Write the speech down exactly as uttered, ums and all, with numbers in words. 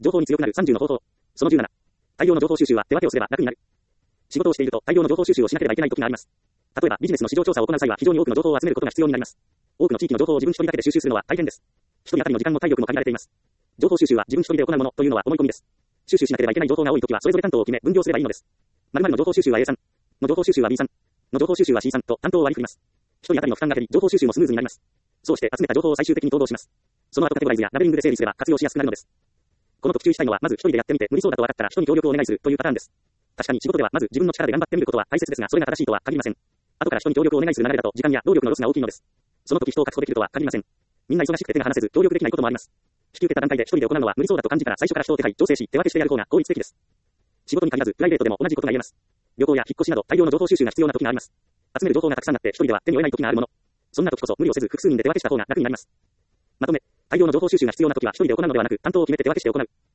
情報に強くなるさんじゅうの方法。そのじゅうなな。大量の情報収集は手分けをすれば楽になる。仕事をしていると大量の情報収集をしなければいけない時があります。例えばビジネスの市場調査を行う際は非常に多くの情報を集めることが必要になります。多くの地域の情報を自分一人だけで収集するのは大変です。一人当たりの時間も体力も限られています。情報収集は自分一人で行うものというのは思い込みです。収集しなければいけない情報が多いときはそれぞれ担当を決め分業すればいいのです。〇〇の情報収集は A さん、の情報収集は B さん、の情報収集は C さんと担当を割り振ります。一人当たりの負担が減り、情報収集もスムーズになります。そうして集めた情報を最終的に統合します。その後カテゴライズやラベリングで整理すれば活用しやすくなるのです。この時注意したいのはまず一人でやってみて無理そうだと分かったら人に協力をお願いするというパターンです。確かに仕事ではまず自分の力で頑張ってみることは大切ですが、それが正しいとは限りません。後から人に協力をお願いする流れだと時間や労力のロスが大きいのです。その時人を確保できるとは限りません。みんな忙しくて手が離せず協力できないこともあります。引き受けた段階で一人で行うのは無理そうだと感じたら最初から人を手配、調整し手分けしてやる方が効率的です。仕事に限らずプライベートでも同じことが言えます。旅行や引っ越しなど大量の情報収集が必要な時があります。集める情報がたくさんあって一人では手に負えない時があるもの。そんな時こそ無理をせず複数人で手分けした方が楽になります。まとめ、大量の情報収集が必要な時は一人で行うのではなく担当を決めて手分けして行う。